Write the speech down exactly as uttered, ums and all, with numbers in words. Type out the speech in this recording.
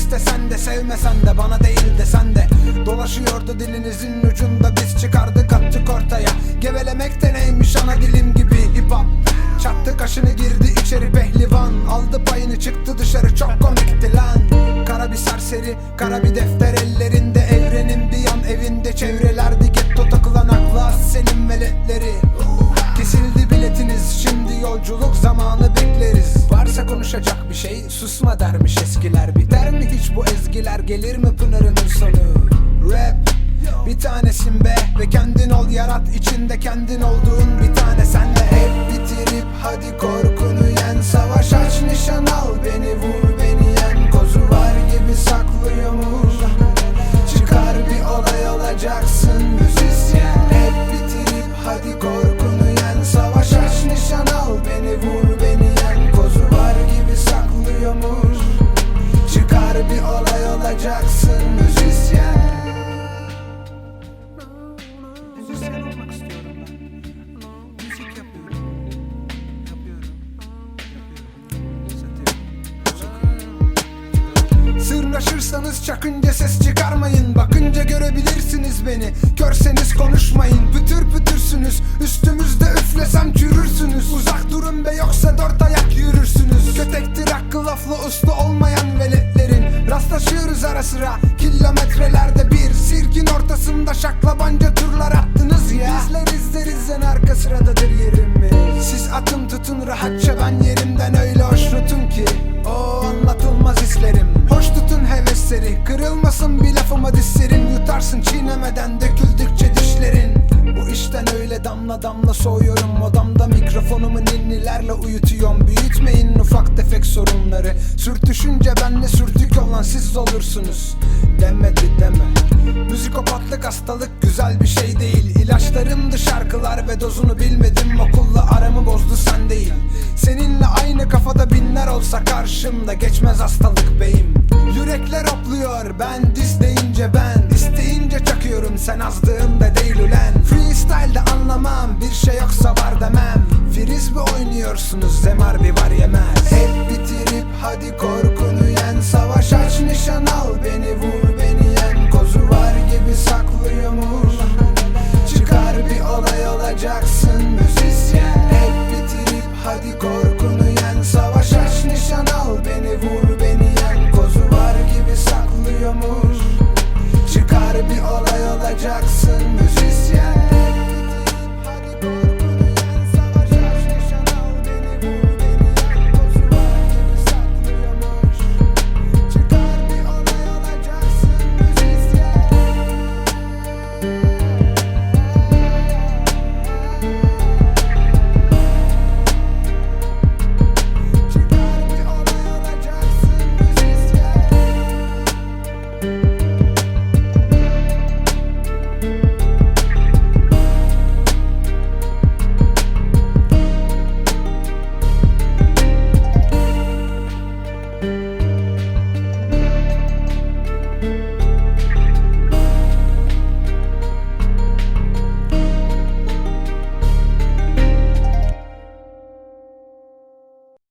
İstesen de sevmesen de bana değil desen de. Dolaşıyordu dilinizin ucunda, biz çıkardık attık ortaya. Gevelemek de neymiş ana dilim gibi hip hop. Çattı kaşını girdi içeri pehlivan, aldı payını çıktı dışarı, çok komikti lan. Kara bir serseri, kara bir defter ellerinde, evrenin bir yan evinde çevrelerde getto takılan akla senin veletleri. Kesildi biletiniz, şimdi yolculuk zamanı bekleriz. Varsa konuşacak bir şey susma dermiş eskiler. Biter mi hiç bu ezgiler, gelir mi pınarının sonu? Rap bir tanesin be ve kendin ol, yarat içinde kendin olduğun bir tane sen de. Hep bitirip hadi korkunu yen, savaş aç nişan al, beni vur beni yen. Kozu var gibi saklıyor mu? Çıkar bir olay olacaksın müzisyen. Hep bitirip hadi korkunu yen, savaş aç nişan al, beni vur beni yen. Kozu var gibi saklıyor mu? Çıkar bir olay olacaksın müzisyen. Müzisyen olmak istiyorum ben. Müzik yapıyorum. Yapıyorum. Yapıyorum. Sırnaşırsanız çakınca ses çıkarmayın. Bakınca görebilirsiniz beni, görseniz konuşmayın. Pütür pütürsünüz, üstümüzde üflesem çürürsünüz. Uzak durun be yoksa dört ayak yürürsünüz. Kötektir hakkı laflı uslu olmayan veletlerin. Rastlaşıyoruz ara sıra kilometrelerde bir sirkin ortasında şaklabanca turlar attınız ya. Bizler izleriz en arka sıradadır yerimiz. Siz atın tutun rahatça, ben yerimden öyle hoşnutum ki o anlatılmaz hislerim. Hoş tutun hevesleri, kırılmasın bir lafıma dizlerin. Yutarsın çiğnemeden döküldükçe dişlerin. Bu işten öyle damla damla soğuyorum odamda. Mikrofonumu ninnilerle uyutuyorum. Büyütmeyin ufak tefek sorunları. Sürtüşünce benle sürtük olan siz olursunuz. Demedi deme. Müzikopatlık hastalık, güzel bir şey değil. İlaçlarımdı şarkılar ve dozunu bilmedim. Okulla aramı bozdu sen değil. Seninle aynı kafada binler olsa karşımda, geçmez hastalık beyim. Yürekler hopluyor ben diz deyince, ben isteyince çakıyorum, sen azdığında değil ulen. Freestyle'de anlamam, bir şey yoksa var demem. Frisbee oynuyorsunuz, zemar bir var yemez. Hep bitirip hadi korkun